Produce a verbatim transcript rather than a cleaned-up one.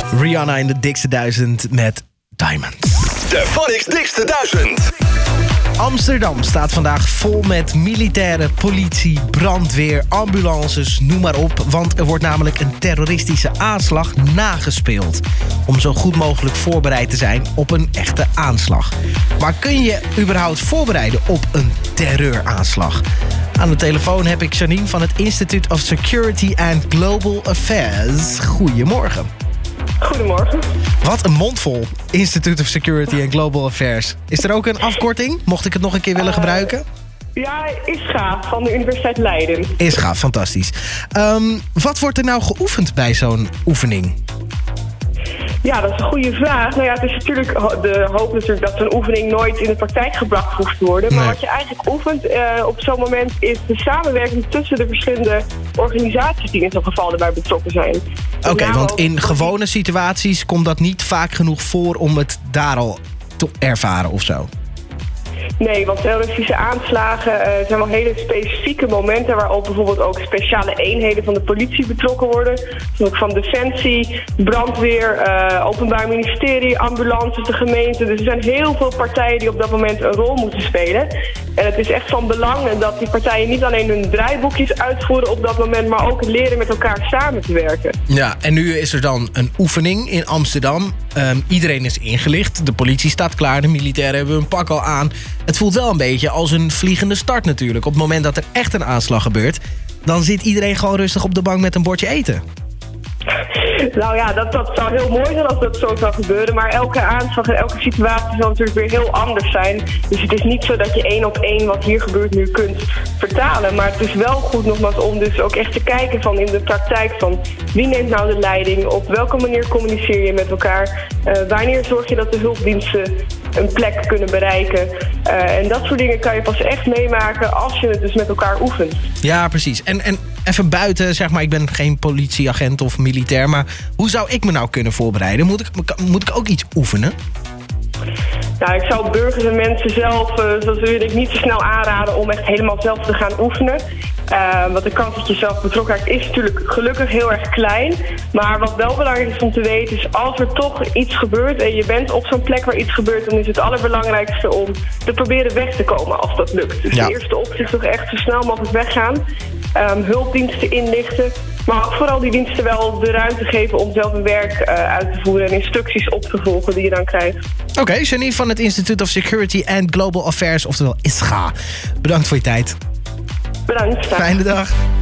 Rihanna in de dikste duizend met Diamond. De Phonics dikste duizend. Amsterdam staat vandaag vol met militairen, politie, brandweer, ambulances, noem maar op. Want er wordt namelijk een terroristische aanslag nagespeeld. Om zo goed mogelijk voorbereid te zijn op een echte aanslag. Maar kun je überhaupt voorbereiden op een terreuraanslag? Aan de telefoon heb ik Janine van het Institute of Security and Global Affairs. Goedemorgen. Goedemorgen. Wat een mondvol. Institute of Security and Global Affairs. Is er ook een afkorting? Mocht ik het nog een keer willen uh, gebruiken? Ja, ISGA van de Universiteit Leiden. ISGA, fantastisch. Um, wat wordt er nou geoefend bij zo'n oefening? Ja, dat is een goede vraag. Nou ja, het is natuurlijk de hoop natuurlijk dat zo'n oefening nooit in de praktijk gebracht hoeft te worden. Maar nee. Wat je eigenlijk oefent uh, op zo'n moment is de samenwerking tussen de verschillende organisaties die in zo'n geval erbij betrokken zijn. Oké, okay, want in gewone situaties komt dat niet vaak genoeg voor om het daar al te ervaren of zo? Nee, want terroristische aanslagen uh, zijn wel hele specifieke momenten waarop bijvoorbeeld ook speciale eenheden van de politie betrokken worden. Dus ook van Defensie, brandweer, uh, Openbaar Ministerie, ambulances, de gemeente. Dus er zijn heel veel partijen die op dat moment een rol moeten spelen. En het is echt van belang dat die partijen niet alleen hun draaiboekjes uitvoeren op dat moment, maar ook leren met elkaar samen te werken. Ja, en nu is er dan een oefening in Amsterdam. Um, iedereen is ingelicht, de politie staat klaar, de militairen hebben hun pak al aan. Het voelt wel een beetje als een vliegende start natuurlijk. Op het moment dat er echt een aanslag gebeurt, dan zit iedereen gewoon rustig op de bank met een bordje eten. Nou ja, dat, dat zou heel mooi zijn als dat zo zou gebeuren. Maar elke aanslag en elke situatie zal natuurlijk weer heel anders zijn. Dus het is niet zo dat je één op één wat hier gebeurt nu kunt vertalen. Maar het is wel goed nogmaals om dus ook echt te kijken van in de praktijk van wie neemt nou de leiding? Op welke manier communiceer je met elkaar? Uh, wanneer zorg je dat de hulpdiensten een plek kunnen bereiken? Uh, en dat soort dingen kan je pas echt meemaken als je het dus met elkaar oefent. Ja, precies. En, en even buiten, zeg maar, ik ben geen politieagent of militair, maar hoe zou ik me nou kunnen voorbereiden? Moet ik, moet ik ook iets oefenen? Nou, ik zou burgers en mensen zelf, uh, zoals u en ik, niet zo snel aanraden om echt helemaal zelf te gaan oefenen. Uh, want de kans dat je zelf betrokken raakt is natuurlijk gelukkig heel erg klein. Maar wat wel belangrijk is om te weten is, als er toch iets gebeurt en je bent op zo'n plek waar iets gebeurt, dan is het allerbelangrijkste om te proberen weg te komen als dat lukt. Dus ja. De eerste optie is toch echt zo snel mogelijk weggaan. Um, hulpdiensten inlichten. Maar ook vooral die diensten wel de ruimte geven om zelf een werk uh, uit te voeren en instructies op te volgen die je dan krijgt. Oké, okay, Janine van het Institute of Security and Global Affairs, oftewel ISGA. Bedankt voor je tijd. Bedankt. Fijne dag.